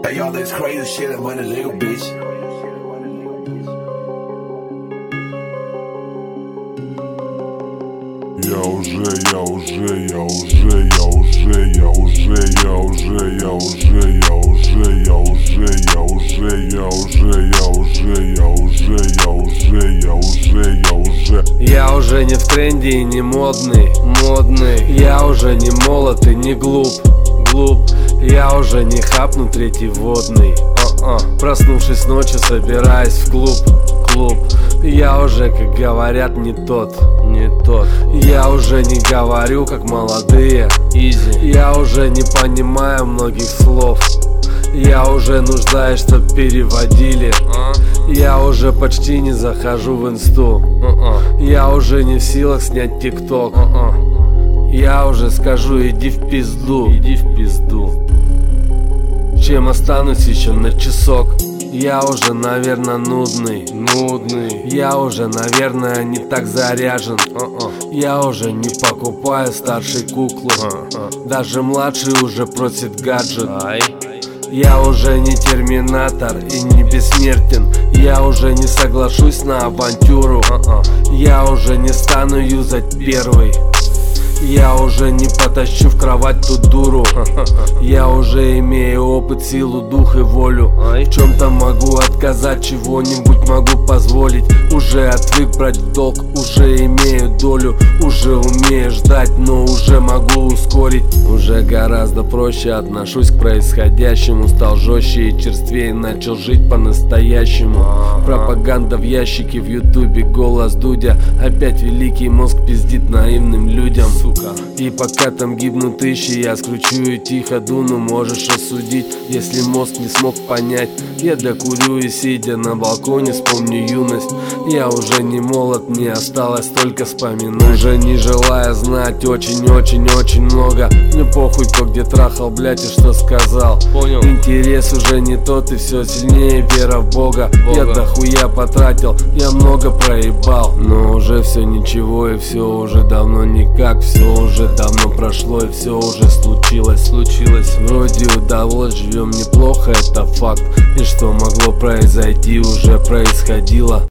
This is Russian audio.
Say all this crazy shit, I'm a little bitch. Я уже не в тренде и не модный. Я уже не молод и не глуп. Я уже не хапну третий водный. Проснувшись ночью, собираюсь в клуб. Я уже, как говорят, не тот. Я уже не говорю, как молодые. Я уже не понимаю многих слов. Я уже нуждаюсь, чтоб переводили. Я уже почти не захожу в инсту. Я уже не в силах снять тикток. Я уже скажу, иди в пизду. Чем останусь еще на часок? Я уже, наверное, нудный. Я уже, наверное, не так заряжен. Я уже не покупаю старшей куклу. Даже младший уже просит гаджет. Я уже не терминатор и не бессмертен. Я уже не соглашусь на авантюру. Я уже не стану юзать первый. Я уже не потащу в кровать ту дуру. Я уже имею опыт, силу, дух и волю. В чем-то могу отказать, чего-нибудь могу позволить. Уже отвык брать в долг, уже имею долю. Уже умею ждать, но уже могу ускорить. Уже гораздо проще отношусь к происходящему. Стал жестче и черствее, начал жить по-настоящему. Пропаганда в ящике в ютубе, голос Дудя. Опять великий мозг пиздит наивным людям. И пока там гибнут тысячи, я скручу и тихо дуну. Можешь осудить, если мозг не смог понять. Я докурю и, сидя на балконе, вспомню юность. Я уже не молод, мне осталось только вспоминать. Уже не желая знать очень много. Мне похуй, кто где трахал, блять, и что сказал. Понял. Интерес уже не тот, и все сильнее вера в Бога. Я дохуя потратил, я много проебал. Но уже все ничего, и все уже давно никак. Все уже давно прошло, и все уже случилось. Вроде удалось, живем неплохо, это факт. И что могло произойти, уже происходило.